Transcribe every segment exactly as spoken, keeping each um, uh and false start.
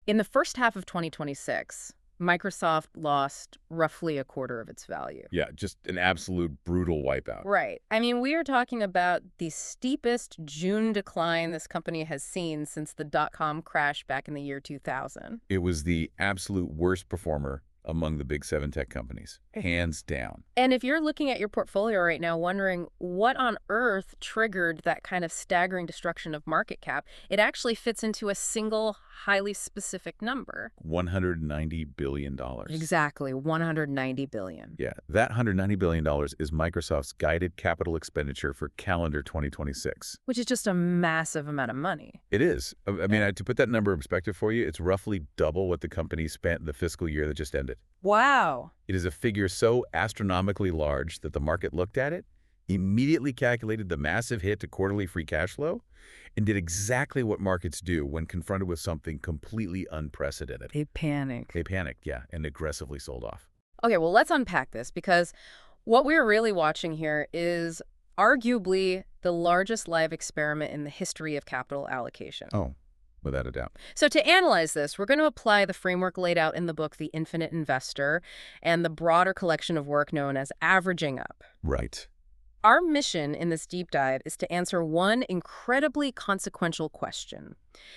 In the first half of twenty twenty-six, Microsoft lost roughly a quarter of its value. Yeah, just an absolute brutal wipeout. Right. I mean, we are talking about the steepest June decline this company has seen since the dot-com crash back in the year two thousand. It was the absolute worst performer among the big seven tech companies, hands down. And if you're looking at your portfolio right now wondering what on earth triggered that kind of staggering destruction of market cap, it actually fits into a single highly specific number. one hundred ninety billion dollars. Exactly, one hundred ninety billion dollars. Yeah, that one hundred ninety billion dollars is Microsoft's guided capital expenditure for calendar twenty twenty-six. Which is just a massive amount of money. It is. I I mean, to put that number in perspective for you, it's roughly double what the company spent the fiscal year that just ended. Wow. It is a figure so astronomically large that the market looked at it, immediately calculated the massive hit to quarterly free cash flow, and did exactly what markets do when confronted with something completely unprecedented. They panic. They panicked, yeah, and aggressively sold off. Okay, well, let's unpack this, because what we're really watching here is arguably the largest live experiment in the history of capital allocation. Oh, without a doubt. So to analyze this, we're going to apply the framework laid out in the book, The Infinite Investor, and the broader collection of work known as Averaging Up. Right. Our mission in this deep dive is to answer one incredibly consequential question.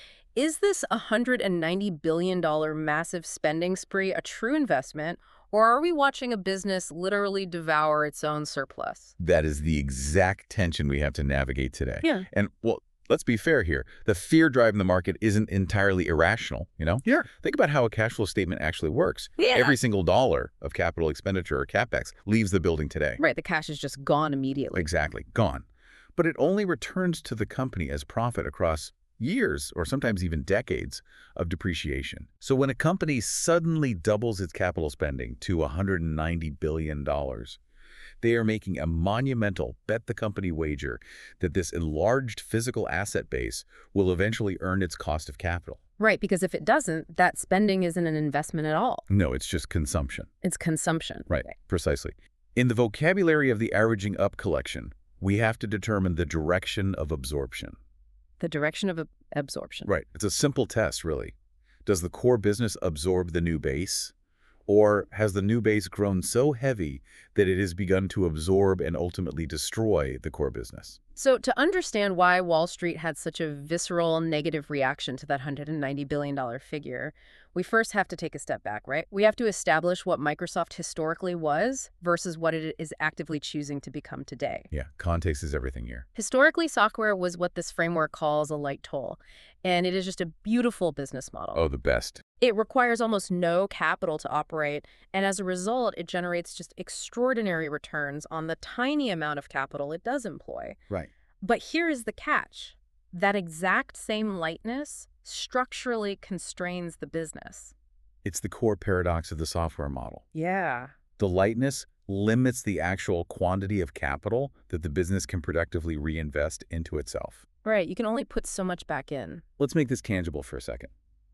Is this one hundred ninety billion dollars massive spending spree a true investment, or are we watching a business literally devour its own surplus? That is the exact tension we have to navigate today. Yeah. And, well, let's be fair here. The fear driving the market isn't entirely irrational, you know? Yeah. Think about how a cash flow statement actually works. Yeah. Every single dollar of capital expenditure or CapEx leaves the building today. Right, the cash is just gone immediately. Exactly, gone. But it only returns to the company as profit across years or sometimes even decades of depreciation. So when a company suddenly doubles its capital spending to one hundred ninety billion dollars, they are making a monumental bet-the-company wager that this enlarged physical asset base will eventually earn its cost of capital. Right, because if it doesn't, that spending isn't an investment at all. No, it's just consumption. It's consumption. Right, precisely. In the vocabulary of the Averaging Up collection, we have to determine the direction of absorption. The direction of ab absorption. Right. It's a simple test, really. Does the core business absorb the new base? Or has the new base grown so heavy that it has begun to absorb and ultimately destroy the core business? So to understand why Wall Street had such a visceral negative reaction to that one hundred ninety billion dollars figure, we first have to take a step back, right? We have to establish what Microsoft historically was versus what it is actively choosing to become today. Yeah, context is everything here. Historically, software was what this framework calls a light toll, and it is just a beautiful business model. Oh, the best. It requires almost no capital to operate, and as a result, it generates just extraordinary returns on the tiny amount of capital it does employ. Right. But here is the catch. That exact same lightness structurally constrains the business. It's the core paradox of the software model. Yeah. The lightness limits the actual quantity of capital that the business can productively reinvest into itself. Right. You can only put so much back in. Let's make this tangible for a second.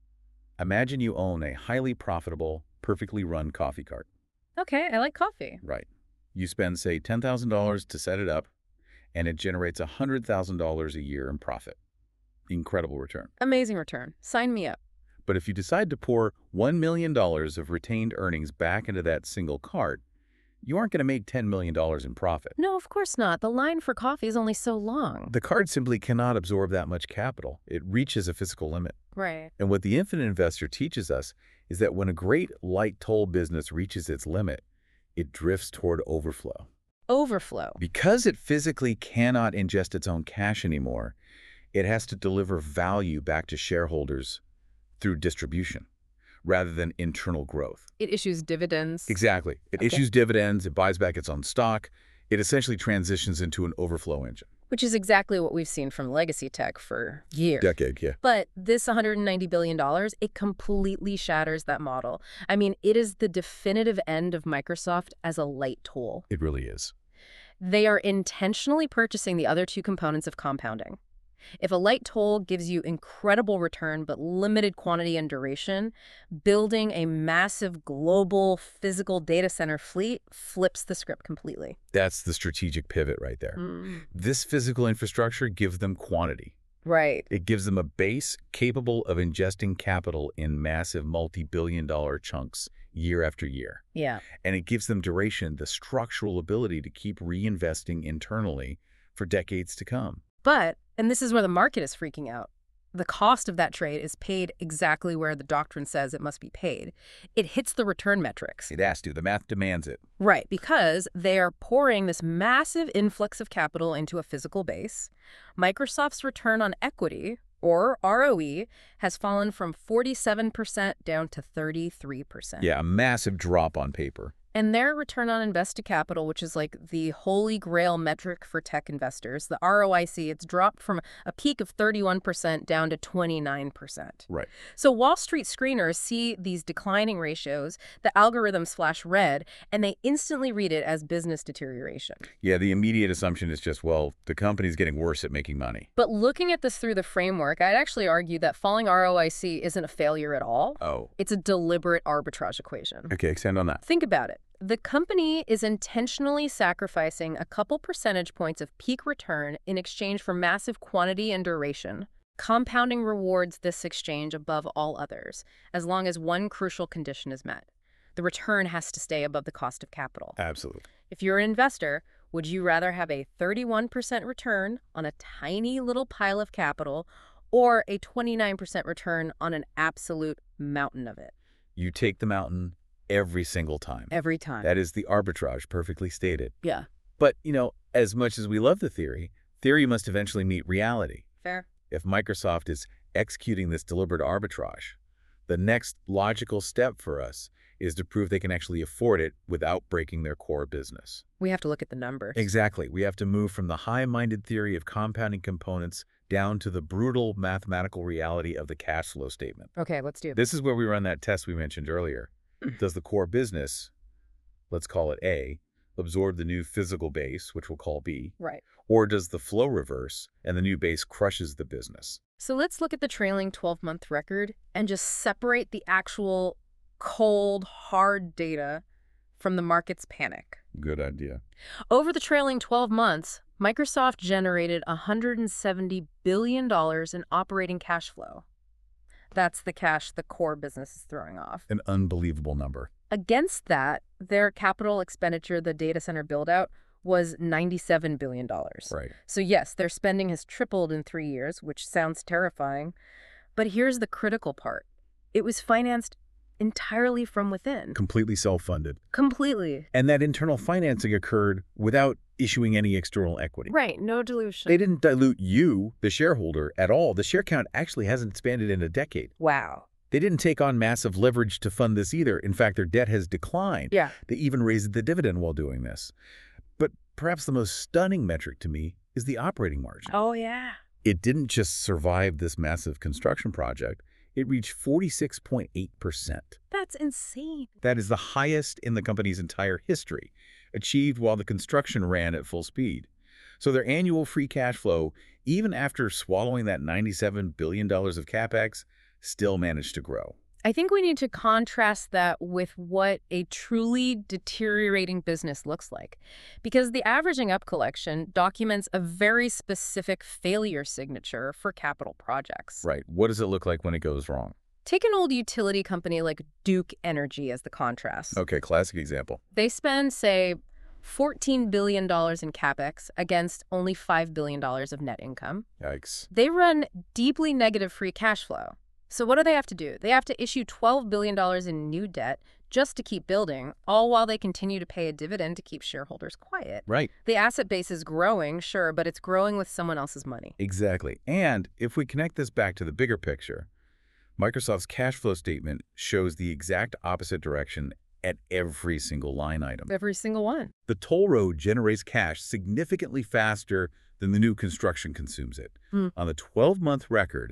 Imagine you own a highly profitable, perfectly run coffee cart. Okay, I like coffee. Right. You spend, say, ten thousand dollars to set it up, and it generates one hundred thousand dollars a year in profit. Incredible return. Amazing return. Sign me up. But if you decide to pour one million dollars of retained earnings back into that single cart, you aren't going to make ten million dollars in profit. No, of course not. The line for coffee is only so long. The cart simply cannot absorb that much capital. It reaches a physical limit. Right. And what the Infinite Investor teaches us is that when a great light toll business reaches its limit, it drifts toward overflow. Overflow. Because it physically cannot ingest its own cash anymore, it has to deliver value back to shareholders through distribution rather than internal growth. It issues dividends. Exactly. It Okay. issues dividends, it buys back its own stock, it essentially transitions into an overflow engine. Which is exactly what we've seen from legacy tech for years. Decade, yeah. But this one hundred ninety billion dollars, it completely shatters that model. I mean, it is the definitive end of Microsoft as a light tool. It really is. They are intentionally purchasing the other two components of compounding. If a light toll gives you incredible return but limited quantity and duration, building a massive global physical data center fleet flips the script completely. That's the strategic pivot right there. Mm. This physical infrastructure gives them quantity. Right. It gives them a base capable of ingesting capital in massive multi-billion dollar chunks year after year. Yeah. And it gives them duration, the structural ability to keep reinvesting internally for decades to come. But, and this is where the market is freaking out, the cost of that trade is paid exactly where the doctrine says it must be paid. It hits the return metrics. It has to. The math demands it. Right, because they are pouring this massive influx of capital into a physical base. Microsoft's return on equity, or R O E, has fallen from forty-seven percent down to thirty-three percent. Yeah, a massive drop on paper. And their return on invested capital, which is like the holy grail metric for tech investors, the R O I C, it's dropped from a peak of thirty-one percent down to twenty-nine percent. Right. So Wall Street screeners see these declining ratios, the algorithms flash red, and they instantly read it as business deterioration. Yeah, the immediate assumption is just, well, the company's getting worse at making money. But looking at this through the framework, I'd actually argue that falling R O I C isn't a failure at all. Oh. It's a deliberate arbitrage equation. Okay, extend on that. Think about it. The company is intentionally sacrificing a couple percentage points of peak return in exchange for massive quantity and duration. Compounding rewards this exchange above all others, as long as one crucial condition is met. The return has to stay above the cost of capital. Absolutely. If you're an investor, would you rather have a thirty-one percent return on a tiny little pile of capital or a twenty-nine percent return on an absolute mountain of it? You take the mountain every single time. Every time. That is the arbitrage, perfectly stated. Yeah. But, you know, as much as we love the theory, theory must eventually meet reality. Fair. If Microsoft is executing this deliberate arbitrage, the next logical step for us is to prove they can actually afford it without breaking their core business. We have to look at the numbers. Exactly. We have to move from the high-minded theory of compounding components down to the brutal mathematical reality of the cash flow statement. Okay, let's do it. This is where we run that test we mentioned earlier. Does the core business, let's call it A, absorb the new physical base, which we'll call B? Right. Or does the flow reverse and the new base crushes the business? So let's look at the trailing twelve-month record and just separate the actual cold, hard data from the market's panic. Good idea. Over the trailing twelve months, Microsoft generated one hundred seventy billion dollars in operating cash flow. That's the cash the core business is throwing off. An unbelievable number. Against that, their capital expenditure, the data center build-out, was ninety-seven billion dollars. Right. So yes, their spending has tripled in three years, which sounds terrifying. But here's the critical part. It was financed entirely from within. Completely self-funded. Completely. And that internal financing occurred without issuing any external equity. Right, no dilution. They didn't dilute you, the shareholder, at all. The share count actually hasn't expanded in a decade. Wow. They didn't take on massive leverage to fund this either. In fact, their debt has declined. Yeah. They even raised the dividend while doing this. But perhaps the most stunning metric to me is the operating margin. Oh, yeah. It didn't just survive this massive construction project. It reached forty-six point eight percent. That's insane. That is the highest in the company's entire history, achieved while the construction ran at full speed. So their annual free cash flow, even after swallowing that ninety-seven billion dollars of CapEx, still managed to grow. I think we need to contrast that with what a truly deteriorating business looks like. Because the Averaging Up collection documents a very specific failure signature for capital projects. Right. What does it look like when it goes wrong? Take an old utility company like Duke Energy as the contrast. Okay, classic example. They spend, say, fourteen billion dollars in CapEx against only five billion dollars of net income. Yikes. They run deeply negative free cash flow. So what do they have to do? They have to issue twelve billion dollars in new debt just to keep building, all while they continue to pay a dividend to keep shareholders quiet. Right. The asset base is growing, sure, but it's growing with someone else's money. Exactly. And if we connect this back to the bigger picture, Microsoft's cash flow statement shows the exact opposite direction at every single line item. Every single one. The toll road generates cash significantly faster than the new construction consumes it. Hmm. On the twelve-month record,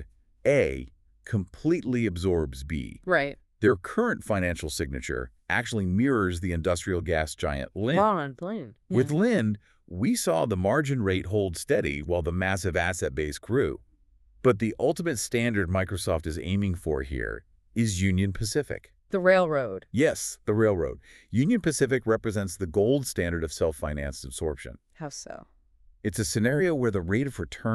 A completely absorbs B. Right. Their current financial signature actually mirrors the industrial gas giant Linde. Ron, Linde. With Linde, we saw the margin rate hold steady while the massive asset base grew. But the ultimate standard Microsoft is aiming for here is Union Pacific. The railroad. Yes, the railroad. Union Pacific represents the gold standard of self-financed absorption. How so? It's a scenario where the rate of return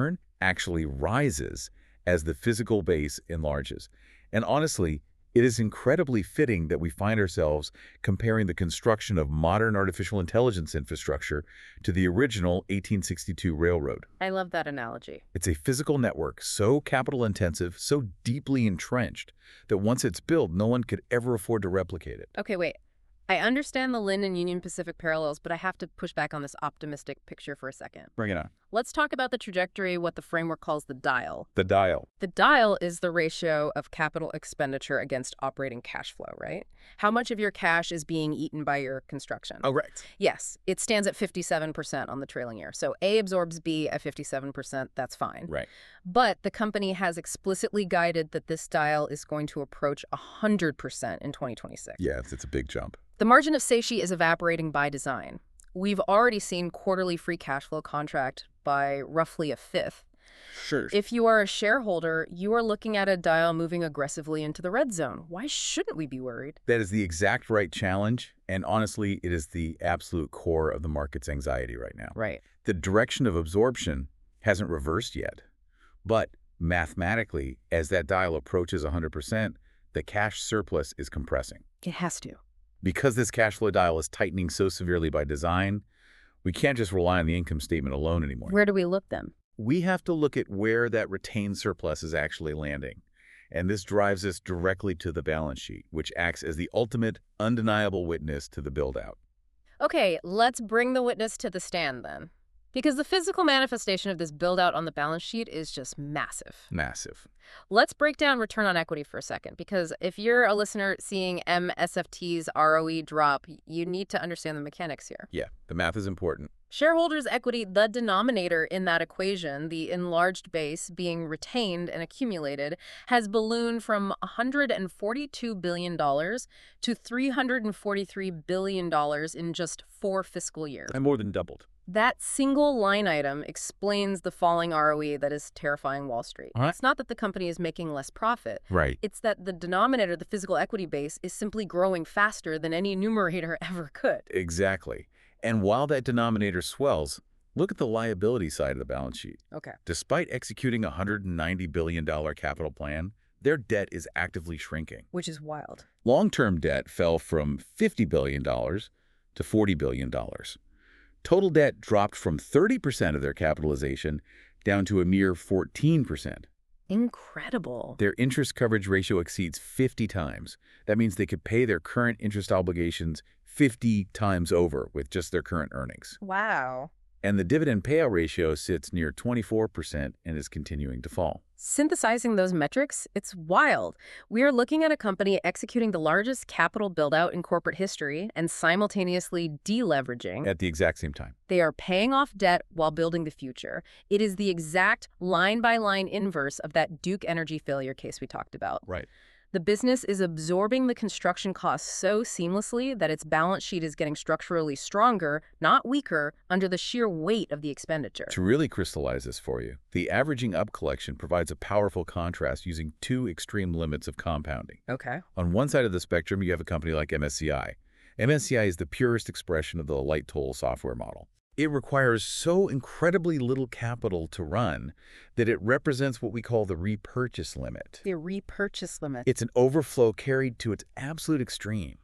actually rises as the physical base enlarges. And honestly, it is incredibly fitting that we find ourselves comparing the construction of modern artificial intelligence infrastructure to the original eighteen sixty-two railroad. I love that analogy. It's a physical network so capital-intensive, so deeply entrenched, that once it's built, no one could ever afford to replicate it. Okay, wait. I understand the Lynn and Union Pacific parallels, but I have to push back on this optimistic picture for a second. Bring it on. Let's talk about the trajectory, what the framework calls the dial. The dial. The dial is the ratio of capital expenditure against operating cash flow, right? How much of your cash is being eaten by your construction? Oh, right. Yes, it stands at fifty-seven percent on the trailing year. So A absorbs B at fifty-seven percent, that's fine. Right. But the company has explicitly guided that this dial is going to approach one hundred percent in twenty twenty-six. Yes, it's a big jump. The margin of safety is evaporating by design. We've already seen quarterly free cash flow contract by roughly a fifth. Sure. If you are a shareholder, you are looking at a dial moving aggressively into the red zone. Why shouldn't we be worried? That is the exact right challenge, and honestly, it is the absolute core of the market's anxiety right now. Right. The direction of absorption hasn't reversed yet, but mathematically, as that dial approaches one hundred percent, the cash surplus is compressing. It has to. Because this cash flow dial is tightening so severely by design, we can't just rely on the income statement alone anymore. Where do we look then? We have to look at where that retained surplus is actually landing. And this drives us directly to the balance sheet, which acts as the ultimate, undeniable witness to the build-out. Okay, let's bring the witness to the stand then. Because the physical manifestation of this build-out on the balance sheet is just massive. Massive. Let's break down return on equity for a second, because if you're a listener seeing M S F T's R O E drop, you need to understand the mechanics here. Yeah, the math is important. Shareholders' equity, the denominator in that equation, the enlarged base being retained and accumulated, has ballooned from one hundred forty-two billion dollars to three hundred forty-three billion dollars in just four fiscal years. And more than doubled. That single line item explains the falling R O E that is terrifying Wall Street. All right. It's not that the company is making less profit. Right. It's that the denominator, the physical equity base, is simply growing faster than any numerator ever could. Exactly. And while that denominator swells, look at the liability side of the balance sheet. Okay. Despite executing a one hundred ninety billion dollars capital plan, their debt is actively shrinking. Which is wild. Long-term debt fell from fifty billion dollars to forty billion dollars. Total debt dropped from thirty percent of their capitalization down to a mere fourteen percent. Incredible. Their interest coverage ratio exceeds fifty times. That means they could pay their current interest obligations fifty times over with just their current earnings. Wow. And the dividend payout ratio sits near twenty-four percent and is continuing to fall. Synthesizing those metrics, it's wild. We are looking at a company executing the largest capital build-out in corporate history and simultaneously deleveraging. At the exact same time. They are paying off debt while building the future. It is the exact line-by-line inverse of that Duke Energy failure case we talked about. Right. The business is absorbing the construction costs so seamlessly that its balance sheet is getting structurally stronger, not weaker, under the sheer weight of the expenditure. To really crystallize this for you, the averaging up collection provides a powerful contrast using two extreme limits of compounding. Okay. On one side of the spectrum, you have a company like M S C I. M S C I is the purest expression of the light toll software model. It requires so incredibly little capital to run that it represents what we call the repurchase limit. The repurchase limit. It's an overflow carried to its absolute extreme.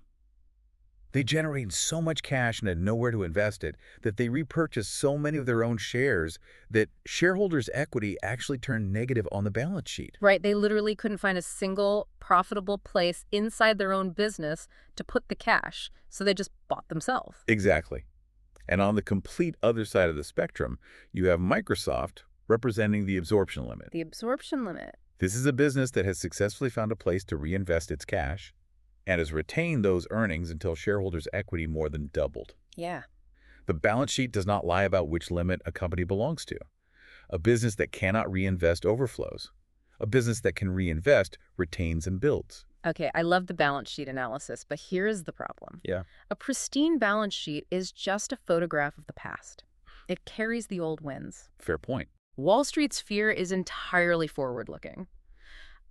They generate so much cash and had nowhere to invest it that they repurchase so many of their own shares that shareholders' equity actually turned negative on the balance sheet. Right. They literally couldn't find a single profitable place inside their own business to put the cash, so they just bought themselves. Exactly. And on the complete other side of the spectrum, you have Microsoft representing the absorption limit. The absorption limit. This is a business that has successfully found a place to reinvest its cash and has retained those earnings until shareholders' equity more than doubled. Yeah. The balance sheet does not lie about which limit a company belongs to. A business that cannot reinvest overflows. A business that can reinvest retains and builds. Okay, I love the balance sheet analysis, but here's the problem. Yeah. A pristine balance sheet is just a photograph of the past. It carries the old wins. Fair point. Wall Street's fear is entirely forward-looking.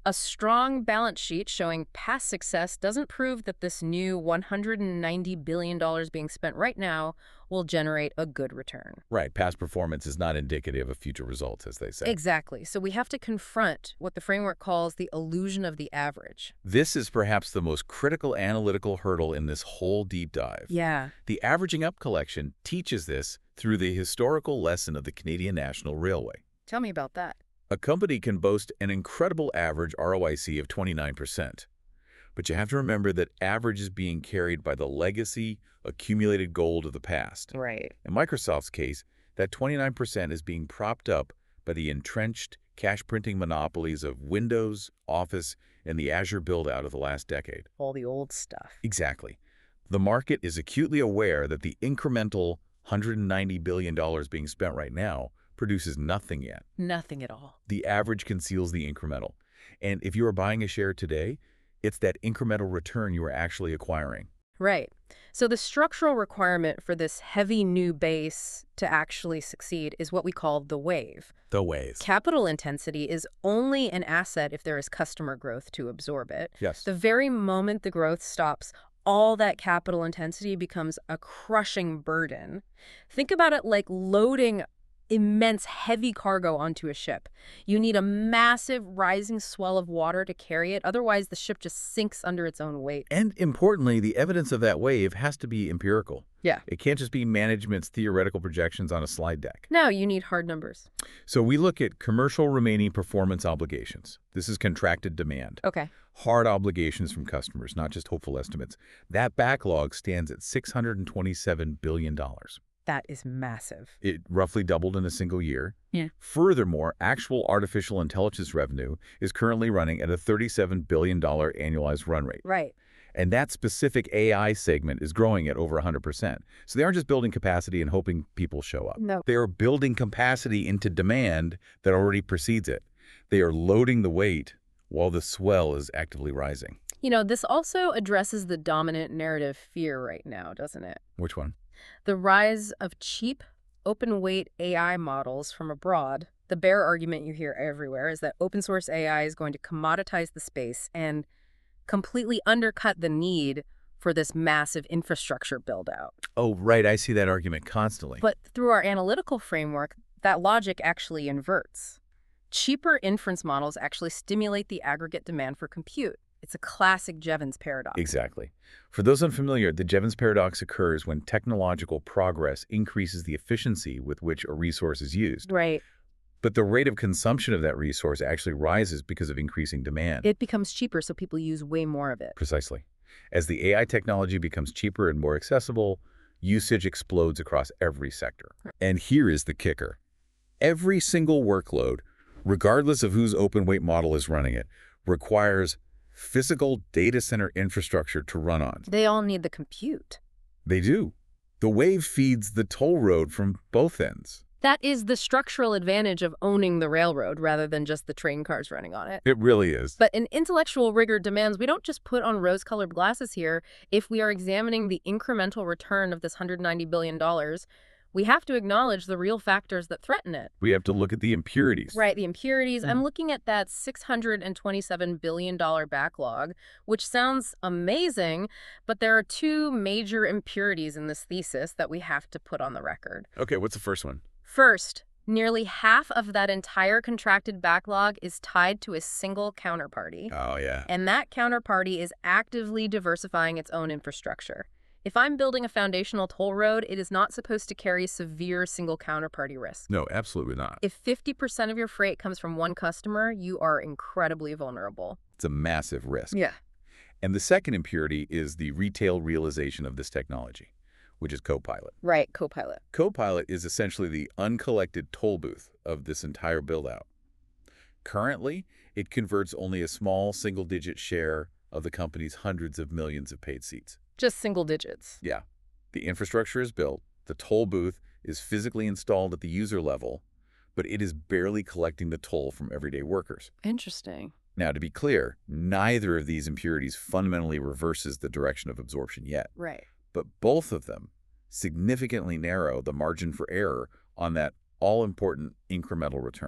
A strong balance sheet showing past success doesn't prove that this new one hundred ninety billion dollars being spent right now will generate a good return. Right, past performance is not indicative of future results, as they say. Exactly. So we have to confront what the framework calls the illusion of the average. This is perhaps the most critical analytical hurdle in this whole deep dive. Yeah. The Averaging Up collection teaches this through the historical lesson of the Canadian National Railway. Tell me about that. A company can boast an incredible average R O I C of twenty-nine percent. But you have to remember that average is being carried by the legacy, accumulated gold of the past. Right. In Microsoft's case, that twenty-nine percent is being propped up by the entrenched cash-printing monopolies of Windows, Office, and the Azure build-out of the last decade. All the old stuff. Exactly. The market is acutely aware that the incremental one hundred ninety billion dollars being spent right now produces nothing yet. Nothing at all. The average conceals the incremental. And if you are buying a share today, it's that incremental return you are actually acquiring. Right. So the structural requirement for this heavy new base to actually succeed is what we call the wave. The wave. Capital intensity is only an asset if there is customer growth to absorb it. Yes. The very moment the growth stops, all that capital intensity becomes a crushing burden. Think about it like loading immense heavy cargo onto a ship. You need a massive rising swell of water to carry it, otherwise the ship just sinks under its own weight. And importantly, the evidence of that wave has to be empirical. Yeah. It can't just be management's theoretical projections on a slide deck. No, you need hard numbers. So we look at commercial remaining performance obligations. This is contracted demand. Okay. Hard obligations from customers, not just hopeful estimates. That backlog stands at six hundred twenty-seven billion dollars. That is massive. It roughly doubled in a single year. Yeah. Furthermore, actual artificial intelligence revenue is currently running at a thirty-seven billion dollars annualized run rate. Right. And that specific A I segment is growing at over one hundred percent. So they aren't just building capacity and hoping people show up. No. They are building capacity into demand that already precedes it. They are loading the weight while the swell is actively rising. You know, this also addresses the dominant narrative fear right now, doesn't it? Which one? The rise of cheap, open-weight A I models from abroad. The bear argument you hear everywhere is that open-source A I is going to commoditize the space and completely undercut the need for this massive infrastructure build-out. Oh, right. I see that argument constantly. But through our analytical framework, that logic actually inverts. Cheaper inference models actually stimulate the aggregate demand for compute. It's a classic Jevons paradox. Exactly. For those unfamiliar, the Jevons paradox occurs when technological progress increases the efficiency with which a resource is used. Right. But the rate of consumption of that resource actually rises because of increasing demand. It becomes cheaper, so people use way more of it. Precisely. As the A I technology becomes cheaper and more accessible, usage explodes across every sector. And here is the kicker. Every single workload, regardless of whose open-weight model is running it, requires physical data center infrastructure to run on. They all need the compute. They do. The wave feeds the toll road from both ends. That is the structural advantage of owning the railroad rather than just the train cars running on it. It really is. But an intellectual rigor demands we don't just put on rose-colored glasses here. If we are examining the incremental return of this one hundred ninety billion dollars, we have to acknowledge the real factors that threaten it. We have to look at the impurities. Right, the impurities. Mm. I'm looking at that six hundred twenty-seven billion dollars backlog, which sounds amazing, but there are two major impurities in this thesis that we have to put on the record. Okay, what's the first one? First, nearly half of that entire contracted backlog is tied to a single counterparty. Oh, yeah. And that counterparty is actively diversifying its own infrastructure. If I'm building a foundational toll road, it is not supposed to carry severe single counterparty risk. No, absolutely not. If fifty percent of your freight comes from one customer, you are incredibly vulnerable. It's a massive risk. Yeah. And the second impurity is the retail realization of this technology, which is Copilot. Right, Copilot. Copilot is essentially the uncollected toll booth of this entire build-out. Currently, it converts only a small single-digit share of the company's hundreds of millions of paid seats. Just single digits. Yeah. The infrastructure is built, the toll booth is physically installed at the user level, but it is barely collecting the toll from everyday workers. Interesting. Now, to be clear, neither of these impurities fundamentally reverses the direction of absorption yet. Right. But both of them significantly narrow the margin for error on that all-important incremental return.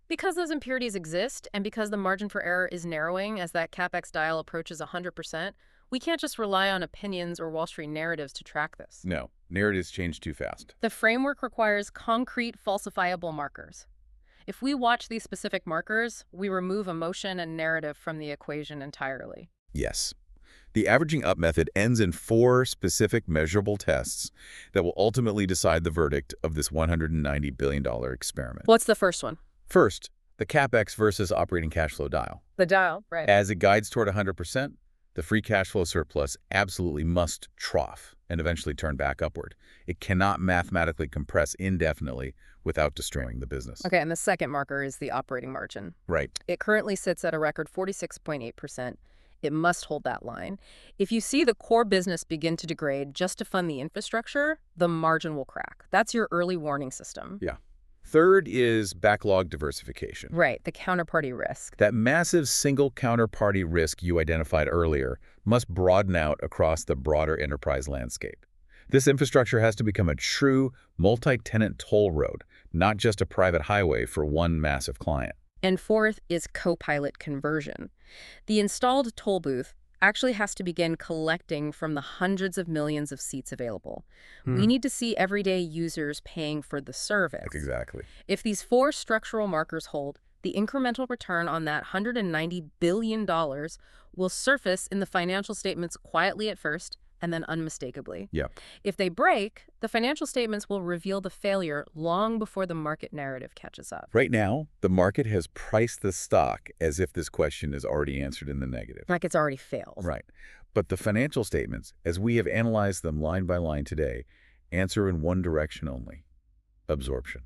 Because those impurities exist, and because the margin for error is narrowing as that CapEx dial approaches one hundred percent, we can't just rely on opinions or Wall Street narratives to track this. No, narratives change too fast. The framework requires concrete, falsifiable markers. If we watch these specific markers, we remove emotion and narrative from the equation entirely. Yes. The averaging up method ends in four specific measurable tests that will ultimately decide the verdict of this one hundred ninety billion dollar experiment. What's the first one? First, the CapEx versus operating cash flow dial. The dial, right. As it guides toward one hundred percent, the free cash flow surplus absolutely must trough and eventually turn back upward. It cannot mathematically compress indefinitely without destroying the business. Okay, and the second marker is the operating margin. Right. It currently sits at a record forty-six point eight percent. It must hold that line. If you see the core business begin to degrade just to fund the infrastructure, the margin will crack. That's your early warning system. Yeah. Third is backlog diversification. Right, the counterparty risk. That massive single counterparty risk you identified earlier must broaden out across the broader enterprise landscape. This infrastructure has to become a true multi-tenant toll road, not just a private highway for one massive client. And fourth is Copilot conversion. The installed toll booth actually has to begin collecting from the hundreds of millions of seats available. Hmm. We need to see everyday users paying for the service. Exactly. If these four structural markers hold, the incremental return on that one hundred ninety billion dollars will surface in the financial statements quietly at first, and then unmistakably. Yep. If they break, the financial statements will reveal the failure long before the market narrative catches up. Right now, the market has priced the stock as if this question is already answered in the negative. Like it's already failed. Right. But the financial statements, as we have analyzed them line by line today, answer in one direction only: absorption.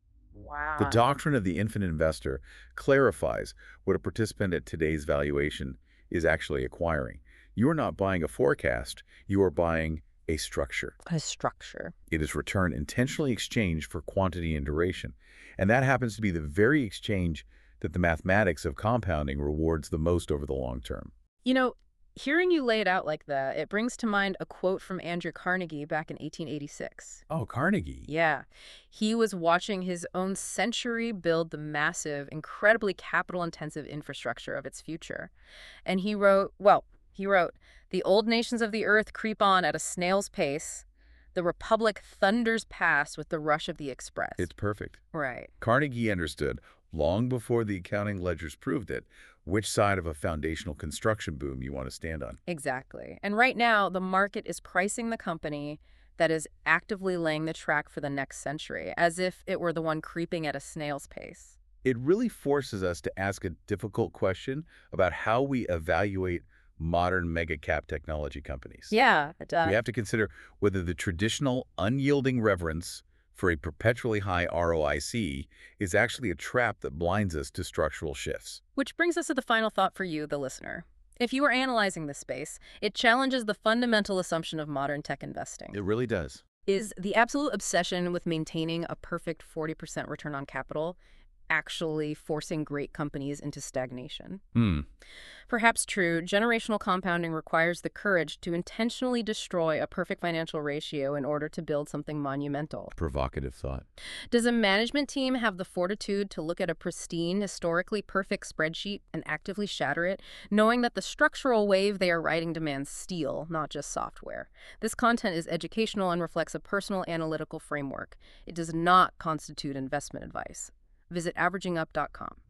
Wow. The doctrine of the infinite investor clarifies what a participant at today's valuation is actually acquiring. You are not buying a forecast, you are buying a structure. A structure. It is return intentionally exchanged for quantity and duration. And that happens to be the very exchange that the mathematics of compounding rewards the most over the long term. You know, hearing you lay it out like that, it brings to mind a quote from Andrew Carnegie back in eighteen eighty-six. Oh, Carnegie. Yeah. He was watching his own century build the massive, incredibly capital-intensive infrastructure of its future. And he wrote, well, He wrote, "The old nations of the earth creep on at a snail's pace. The republic thunders past with the rush of the express." It's perfect. Right. Carnegie understood, long before the accounting ledgers proved it, which side of a foundational construction boom you want to stand on. Exactly. And right now, the market is pricing the company that is actively laying the track for the next century, as if it were the one creeping at a snail's pace. It really forces us to ask a difficult question about how we evaluate modern mega-cap technology companies. Yeah, it does. We have to consider whether the traditional unyielding reverence for a perpetually high R O I C is actually a trap that blinds us to structural shifts. Which brings us to the final thought for you, the listener. If you are analyzing this space, it challenges the fundamental assumption of modern tech investing. It really does. Is the absolute obsession with maintaining a perfect forty percent return on capital actually forcing great companies into stagnation? Hmm. Perhaps true, generational compounding requires the courage to intentionally destroy a perfect financial ratio in order to build something monumental. Provocative thought. Does a management team have the fortitude to look at a pristine, historically perfect spreadsheet and actively shatter it, knowing that the structural wave they are riding demands steel, not just software? This content is educational and reflects a personal analytical framework. It does not constitute investment advice. Visit averaging up dot com.